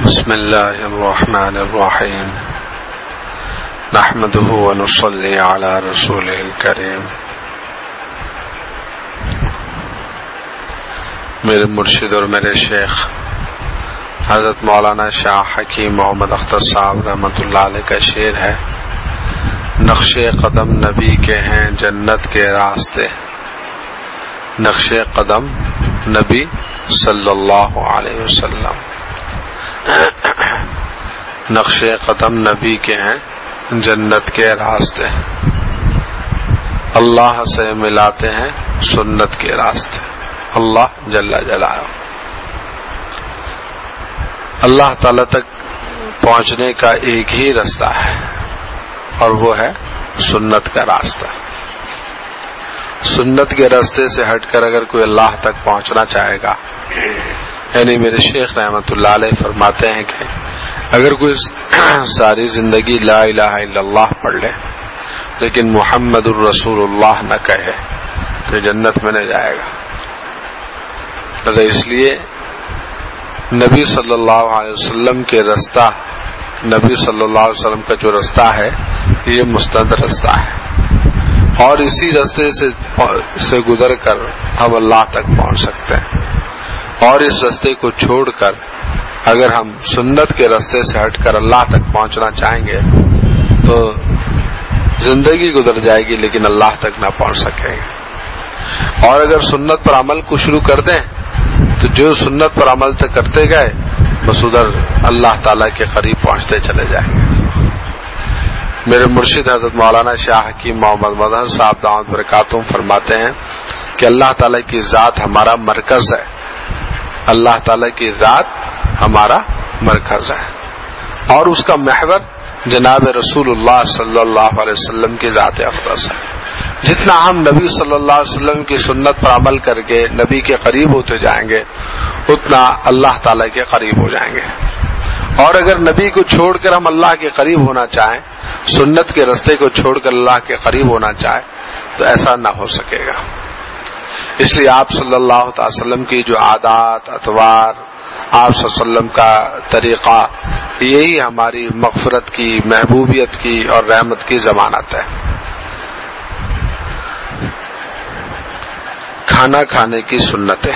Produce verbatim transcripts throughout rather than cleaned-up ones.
بسم الله الرحمن الرحيم نحمده ونصلي على رسوله الكريم. میرے مرشد اور میرے شیخ حضرت مولانا شاہ حکیم محمد اختر صاحب رحمۃ اللہ علیہ کا شعر ہے: نقش قدم نبی کے ہیں جنت کے راستے، نقش قدم نبی صلی اللہ علیہ وسلم، نقش قدم نبی کے ہیں جنت کے راستے، اللہ سے ملاتے ہیں سنت کے راستے. اللہ جل جلالہ، اللہ تعالی تک پہنچنے کا ایک ہی راستہ ہے اور وہ ہے سنت کا راستہ. سنت کے راستے سے ہٹ کر اگر کوئی اللہ تک پہنچنا چاہے گا، یعنی میرے شیخ رحمۃ اللہ علیہ فرماتے ہیں کہ اگر کوئی ساری زندگی لا الہ الا اللہ پڑھ لے لیکن محمد الرسول اللہ نہ کہے تو جنت میں نہیں جائے گا. اس لیے نبی صلی اللہ علیہ وسلم کے راستہ، نبی صلی اللہ علیہ وسلم کا جو راستہ ہے یہ مستند راستہ ہے، اور اسی راستے سے سے گزر کر ہم اللہ تک پہنچ سکتے ہیں. اور اس راستے کو چھوڑ کر اگر ہم سنت کے راستے سے ہٹ کر اللہ تک پہنچنا چاہیں گے تو زندگی گزر جائے گی لیکن اللہ تک نہ پہنچ سکیں گے. اور اگر سنت پر عمل کو شروع کر دیں تو جو سنت پر عمل سے کرتے گئے بس ادھر اللہ تعالیٰ کے قریب پہنچتے چلے جائیں گے. میرے مرشد حضرت مولانا شاہ حکیم محمد مظہر صاحب دامت برکاتہم فرماتے ہیں کہ اللہ تعالیٰ کی ذات ہمارا مرکز ہے، اللہ تعالیٰ کی ذات ہمارا مرکز ہے، اور اس کا محور جناب رسول اللہ صلی اللہ علیہ وسلم کی ذات اقدس ہے. جتنا ہم نبی صلی اللہ علیہ وسلم کی سنت پر عمل کر کے نبی کے قریب ہوتے جائیں گے اتنا اللہ تعالیٰ کے قریب ہو جائیں گے. اور اگر نبی کو چھوڑ کر ہم اللہ کے قریب ہونا چاہیں، سنت کے راستے کو چھوڑ کر اللہ کے قریب ہونا چاہیں تو ایسا نہ ہو سکے گا. اس لیے آپ صلی اللہ علیہ وسلم کی جو عادات، اطوار، آپ صلی اللہ علیہ وسلم کا طریقہ، یہی ہماری مغفرت کی، محبوبیت کی اور رحمت کی ضمانت ہے. کھانا کھانے کی سنتیں.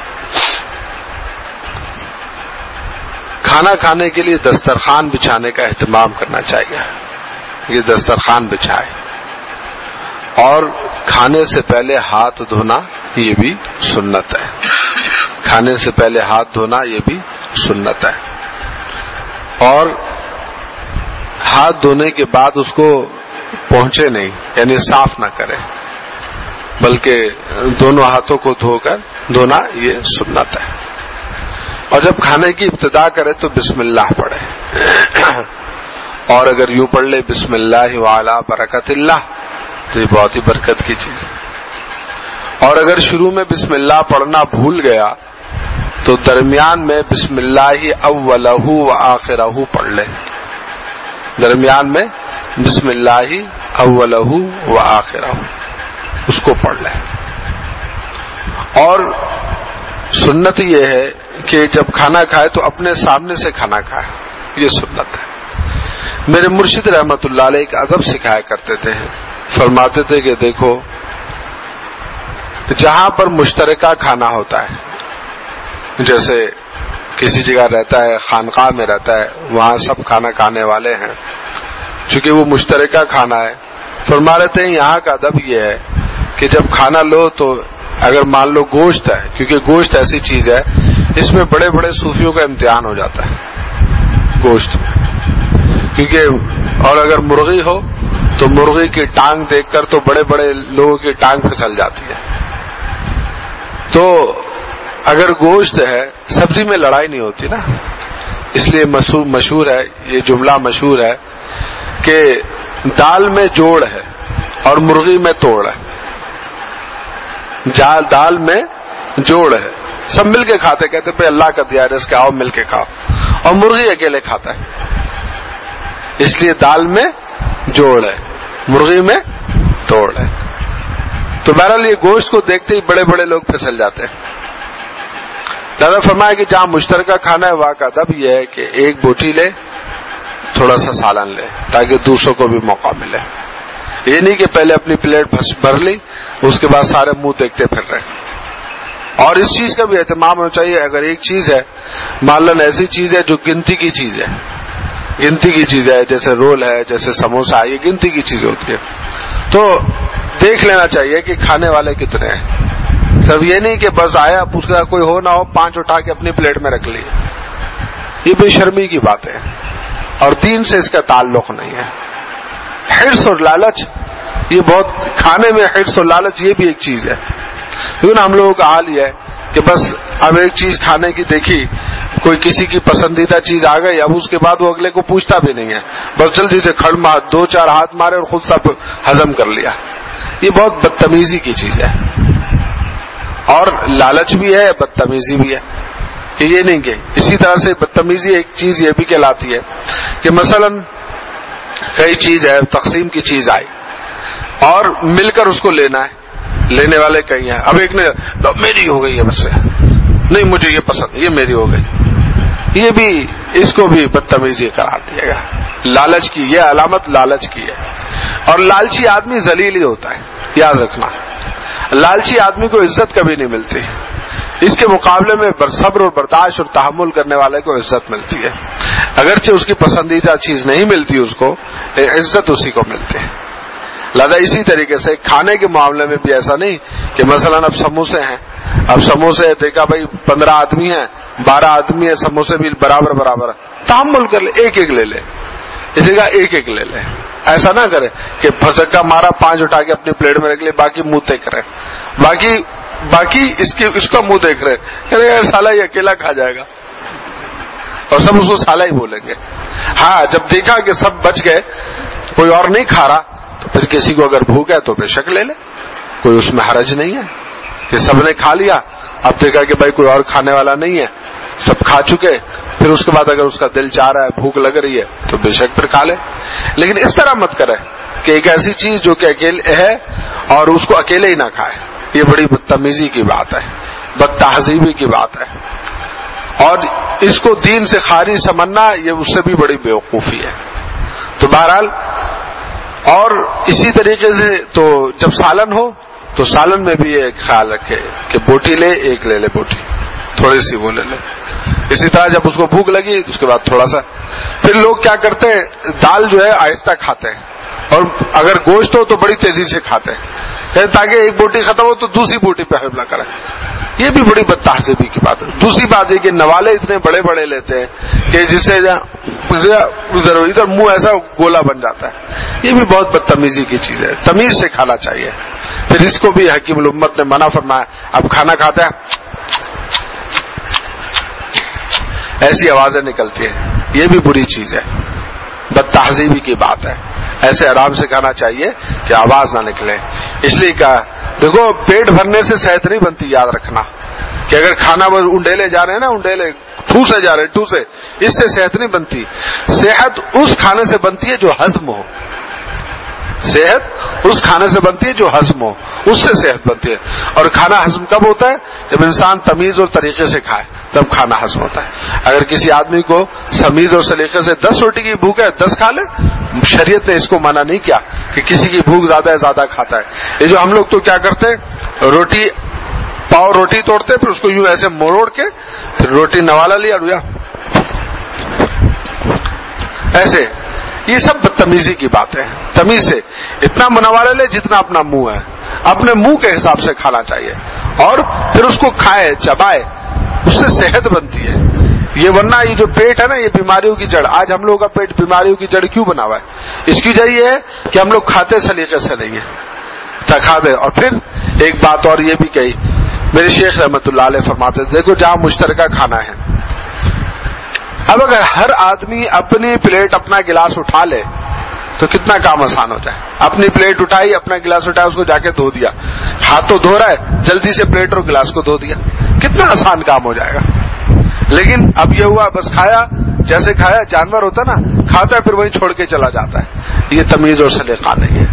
کھانا کھانے کے لیے دسترخوان بچھانے کا اہتمام کرنا چاہیے. یہ دسترخوان بچھائے اور کھانے سے پہلے ہاتھ دھونا یہ بھی سنت ہے. کھانے سے پہلے ہاتھ دھونا یہ بھی سنت ہے. اور ہاتھ دھونے کے بعد اس کو پہنچے نہیں، یعنی صاف نہ کرے، بلکہ دونوں ہاتھوں کو دھو کر دھونا یہ سنت ہے. اور جب کھانے کی ابتدا کرے تو بسم اللہ پڑھے، اور اگر یوں پڑھ لے بسم اللہ وعلی برکت اللہ تو یہ بہت ہی برکت کی چیز ہے. اور اگر شروع میں بسم اللہ پڑھنا بھول گیا تو درمیان میں بسم اللہ اولہ و آخرہ پڑھ لے. درمیان میں بسم اللہ اولہ و آخرہ اس کو پڑھ لے. اور سنت یہ ہے کہ جب کھانا کھائے تو اپنے سامنے سے کھانا کھائے، یہ سنت ہے. میرے مرشد رحمت اللہ علیہ ایک ادب سکھایا کرتے تھے، فرماتے تھے کہ دیکھو جہاں پر مشترکہ کھانا ہوتا ہے، جیسے کسی جگہ رہتا ہے، خانقاہ میں رہتا ہے، وہاں سب کھانا کھانے والے ہیں، چونکہ وہ مشترکہ کھانا ہے. فرما رہتے ہیں یہاں کا ادب یہ ہے کہ جب کھانا لو تو اگر مان لو گوشت ہے، کیونکہ گوشت ایسی چیز ہے اس میں بڑے بڑے صوفیوں کا امتحان ہو جاتا ہے گوشت میں، کیونکہ اور اگر مرغی ہو تو مرغی کی ٹانگ دیکھ کر تو بڑے بڑے لوگوں کی ٹانگ پھسل جاتی ہے. تو اگر گوشت ہے سبزی میں لڑائی نہیں ہوتی نا. اس لیے مشہور ہے، یہ جملہ مشہور ہے کہ دال میں جوڑ ہے اور مرغی میں توڑ ہے. دال میں جوڑ ہے، سب مل کے کھاتے، کہتے پہ اللہ کا دیا رزق آؤ مل کے کھاؤ، اور مرغی اکیلے کھاتا ہے. اس لیے دال میں جوڑ ہے، مرغی میں توڑ ہے. تو بہرحال یہ گوشت کو دیکھتے ہی بڑے بڑے لوگ پھسل جاتے ہیں. دادا فرمایا کہ جہاں مشترکہ کھانا ہے وہاں کا ادب یہ ہے کہ ایک بوٹی لے, تھوڑا سا سالن لے, تاکہ دوسروں کو بھی موقع ملے. یہ نہیں کہ پہلے اپنی پلیٹ بھر لی, اس کے بعد سارے منہ دیکھتے پھر رہے. اور اس چیز کا بھی اہتمام ہونا چاہیے. اگر ایک چیز ہے مثلاً ایسی چیز ہے جو گنتی کی چیز ہے, گنتی کی چیز ہے, جیسے رول ہے, جیسے سموسہ ہے, یہ گنتی کی چیزیں ہوتی ہے, تو دیکھ لینا چاہیے کہ کھانے والے کتنے ہیں. صرف یہ نہیں کہ بس آیا اس کا کوئی ہو نہ ہو پانچ اٹھا کے اپنی پلیٹ میں رکھ لی, یہ بے شرمی کی بات ہے اور دین سے اس کا تعلق نہیں ہے. حرص اور لالچ, یہ بہت کھانے میں حرص اور لالچ یہ بھی ایک چیز ہے. لیکن ہم لوگوں کا حال یہ ہے کہ بس اب ایک چیز کھانے کی دیکھی, کوئی کسی کی پسندیدہ چیز آ گئی, اب اس کے بعد وہ اگلے کو پوچھتا بھی نہیں ہے, بس جلدی سے کھڑ مار دو چار ہاتھ مارے اور خود سب ہضم کر لیا. یہ بہت بدتمیزی کی چیز ہے, اور لالچ بھی ہے, بدتمیزی بھی ہے. کہ یہ نہیں کہ اسی طرح سے بدتمیزی ایک چیز یہ بھی کہلاتی ہے کہ مثلاً کئی چیز ہے, تقسیم کی چیز آئی اور مل کر اس کو لینا ہے, لینے والے کئی ہیں. اب ایک نے میری ہو گئی ہے بس سے, نہیں مجھے یہ پسند, یہ میری ہو گئی, یہ بھی اس کو بھی بدتمیزی قرار دیا گیا. لالچ کی یہ علامت لالچ کی ہے. اور لالچی آدمی ذلیل ہی ہوتا ہے, یاد رکھنا. لالچی آدمی کو عزت کبھی نہیں ملتی, اس کے مقابلے میں صبر اور برداشت اور تحمل کرنے والے کو عزت ملتی ہے. اگرچہ اس کی پسندیدہ چیز نہیں ملتی اس کو, عزت اسی کو ملتی ہے. لہذا اسی طریقے سے کھانے کے معاملے میں بھی ایسا نہیں کہ مثلاً اب سموسے ہیں, اب سموسے دیکھا بھائی پندرہ آدمی ہیں, بارہ آدمی ہیں, سموسے بھی برابر برابر, تحمل کر لے, ایک ایک لے لے, اس جگہ ایک ایک لے لے. ایسا نہ کرے کہ پھسکا مارا پانچ اٹھا کے اپنی پلیٹ میں رکھ لے, باقی منہ دیکھ رہے, باقی باقی اس کی اس کا منہ دیکھ رہے, کہ یار سالا یہ اکیلا کھا جائے گا, اور سب اس کو سالا ہی بولیں گے. ہاں جب دیکھا کہ سب بچ گئے, کوئی اور نہیں کھا رہا, تو پھر کسی کو اگر بھوک ہے تو بے شک لے لے, کوئی اس میں حرج نہیں ہے کہ سب نے کھا لیا. اب دیکھا کہ بھائی کوئی اور کھانے والا نہیں ہے, سب کھا چکے, پھر اس کے بعد اگر اس کا دل چاہ رہا ہے, بھوک لگ رہی ہے, تو بے شک پھر کھا لے. لیکن اس طرح مت کرے کہ ایک ایسی چیز جو کہ اکیلے ہے اور اس کو اکیلے ہی نہ کھائے. یہ بڑی بدتمیزی کی بات ہے, بد تہذیبی کی بات ہے, اور اس کو دین سے خارج سمجھنا یہ اس سے بھی بڑی بیوقوفی ہے. تو بہرحال, اور اسی طریقے سے تو جب سالن ہو تو سالن میں بھی ایک خیال رکھے کہ بوٹی لے, ایک لے لے بوٹی, تھوڑی سی وہ لے لے. اسی طرح جب اس کو بھوک لگی اس کے بعد تھوڑا سا. پھر لوگ کیا کرتے ہیں, دال جو ہے آہستہ کھاتے ہیں, اور اگر گوشت ہو تو بڑی تیزی سے کھاتے ہیں تاکہ ایک بوٹی ختم ہو تو دوسری بوٹی پہ حملہ کریں. یہ بھی بڑی بد تہذیبی کی بات ہے. دوسری بات یہ کہ نوالے اتنے بڑے بڑے لیتے ہیں کہ جس سے ادھر ادھر منہ ایسا گولا بن جاتا ہے. یہ بھی بہت بدتمیزی کی چیز ہے, تمیز سے کھانا چاہیے. پھر اس کو بھی حکیم الامت نے منع فرمایا. اب کھانا کھاتے ہیں ایسی آوازیں نکلتی ہیں, یہ بھی بری چیز ہے, بد تہذیبی کی بات ہے. ایسے آرام سے کھانا چاہیے کہ آواز نہ نکلے. اس لیے کہا دیکھو پیٹ بھرنے سے صحت نہیں بنتی, یاد رکھنا کہ اگر کھانا وہ انڈیلے جا رہے ہیں نا, انڈیلے ٹھوسے جا رہے ہیں ٹھوسے, اس سے صحت نہیں بنتی. صحت اس کھانے سے بنتی ہے جو ہضم ہو, صحت اس کھانے سے بنتی ہے جو ہضم ہو, اس سے صحت بنتی ہے. اور کھانا ہضم کب ہوتا ہے, جب انسان تمیز اور طریقے سے کھائے, تب کھانا ہضم ہوتا ہے. اگر کسی آدمی کو تمیز اور سلیقے سے دس روٹی کی بھوک ہے دس کھا لے, شریعت نے اس کو منع نہیں کیا کہ کسی کی بھوک زیادہ ہے زیادہ کھاتا ہے. یہ جو ہم لوگ تو کیا کرتے ہیں, روٹی پاؤ روٹی توڑتے پھر اس کو یوں ایسے مروڑ کے پھر روٹی نوالا لیا رویا ایسے, یہ سب بدتمیزی کی بات ہے. تمیز سے اتنا نوالا لے جتنا اپنا منہ ہے, اپنے منہ کے حساب سے کھانا چاہیے, اور پھر اس کو کھائے چبائے, اس سے صحت بنتی ہے. یہ ورنہ یہ جو پیٹ ہے نا, یہ بیماریوں کی جڑ. آج ہم لوگوں کا پیٹ بیماریوں کی جڑ کیوں بنا ہوا ہے؟ اس کی وجہ یہ ہے کہ ہم لوگ کھاتے سلیقے سے نہیں ہے, کھا دے. اور پھر ایک بات اور یہ بھی کہی, میرے شیخ رحمت اللہ علیہ فرماتے تھے, دیکھو جہاں مشترکہ کھانا ہے, اب اگر ہر آدمی اپنی پلیٹ اپنا گلاس اٹھا لے تو کتنا کام آسان ہو جائے. اپنی پلیٹ اٹھائی, اپنا گلاس اٹھایا, اس کو جا کے دھو دیا. ہاتھ تو دھو رہا ہے, جلدی سے پلیٹ اور گلاس کو دھو دیا, کتنا آسان کام ہو جائے گا. لیکن اب یہ ہوا بس کھایا, جیسے کھایا, جانور ہوتا نا کھاتا ہے پھر وہیں چھوڑ کے چلا جاتا ہے. یہ تمیز اور سلیقہ نہیں ہے.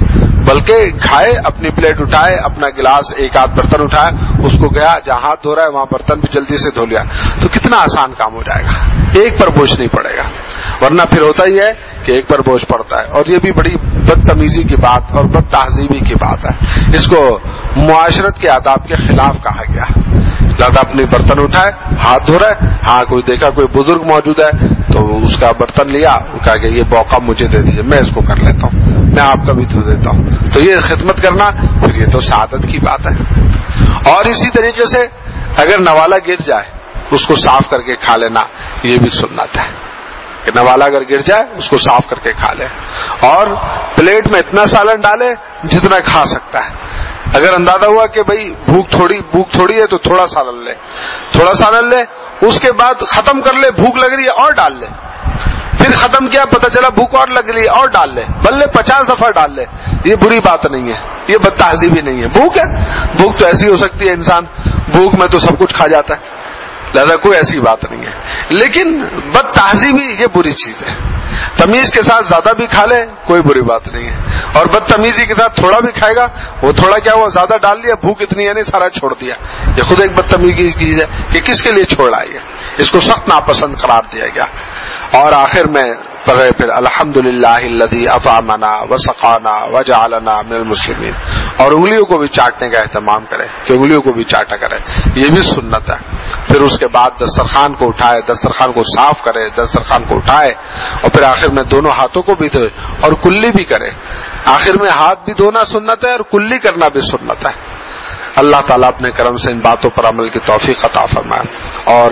بلکہ کھائے، اپنی پلیٹ اٹھائے، اپنا گلاس ایک آدھ برتن اٹھائے، اس کو گیا جہاں ہاتھ دھو رہا ہے وہاں برتن بھی جلدی سے دھو لیا، تو کتنا آسان کام ہو جائے گا، ایک پر بوجھ نہیں پڑے گا. ورنہ پھر ہوتا ہی ہے کہ ایک پر بوجھ پڑتا ہے، اور یہ بھی بڑی بدتمیزی کی بات اور بد تہذیبی کی بات ہے. اس کو معاشرت کے آداب کے خلاف کہا گیا. لہذا اپنی برتن اٹھائے، ہاتھ دھو رہا ہے، ہاں کوئی دیکھا کوئی بزرگ موجود ہے تو اس کا برتن لیا، وہ کہا کہ یہ موقع مجھے دے دیجیے، میں اس کو کر لیتا ہوں، میں آپ کا بھی دھو دیتا ہوں. تو یہ خدمت کرنا پھر یہ تو سعادت کی بات ہے. اور اسی طریقے سے اگر نوالا گر جائے اس کو صاف کر کے کھا لینا، یہ بھی سنت ہے کہ نوالا اگر گر جائے اس کو صاف کر کے کھا لے، اور پلیٹ میں اتنا سالن ڈالے جتنا کھا سکتا ہے. اگر اندازہ ہوا کہ بھئی بھوک تھوڑی بھوک تھوڑی ہے تو تھوڑا سالن لے، تھوڑا سالن لے، اس کے بعد ختم کر لے، بھوک لگ رہی ہے اور ڈال لے، پھر ختم کیا پتہ چلا بھوک اور لگ رہی ہے اور ڈال لے، بلے پچاس دفعہ ڈال لے. یہ بری بات نہیں ہے، یہ بد تہذیبی نہیں ہے. بھوک ہے، بھوک تو ایسی ہو سکتی ہے، انسان بھوک میں تو سب کچھ کھا جاتا ہے، لہذا کوئی ایسی بات نہیں ہے. لیکن بد تہذیبی یہ بری چیز ہے. تمیز کے ساتھ زیادہ بھی کھا لے کوئی بری بات نہیں ہے، اور بدتمیزی کے ساتھ تھوڑا بھی کھائے گا، وہ تھوڑا کیا ہوا زیادہ ڈال لیا، بھوک اتنی ہے نہیں سارا چھوڑ دیا. یہ خود ایک بدتمیزی کی چیز ہے کہ کس کے لیے چھوڑا ہے، اس کو سخت ناپسند قرار دیا گیا. اور آخر میں پڑھے پھر الحمدللہ الذی اطعمنا وسقانا وجعلنا من المسلمین، اور انگلیوں کو بھی چاٹنے کا اہتمام کرے کہ انگلیوں کو بھی چاٹا کرے، یہ بھی سنت ہے. پھر اس کے بعد دسترخوان کو اٹھائے، دسترخوان کو صاف کرے، دسترخوان کو اٹھائے، اور پھر آخر میں دونوں ہاتھوں کو بھی دھوئے اور کلی بھی کرے. آخر میں ہاتھ بھی دھونا سنت ہے اور کلی کرنا بھی سنت ہے. اللہ تعالیٰ اپنے کرم سے ان باتوں پر عمل کی توفیق عطا فرمائے، اور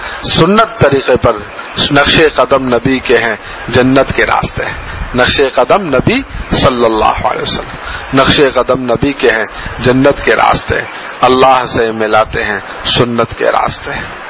سنت طریقے پر نقش قدم نبی کے ہیں جنت کے راستے، نقش قدم نبی صلی اللہ علیہ وسلم، نقش قدم نبی کے ہیں جنت کے راستے، اللہ سے ملاتے ہیں سنت کے راستے.